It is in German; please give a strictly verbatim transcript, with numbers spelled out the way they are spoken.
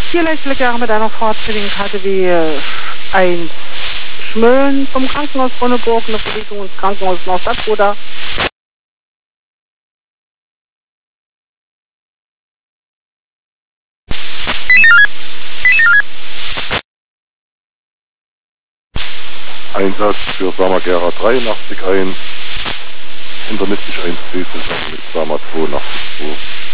Hier leistele gerne mit einer Fahrt für den K D W eins Schmölln vom Krankenhaus Ronneburg, eine Verlegung ins Krankenhaus Nordstadtbruder. Einsatz für Sama Gera dreiundachtzig ein, hinternistig eins zwei zusammen mit Sama zweiundachtzig zwei.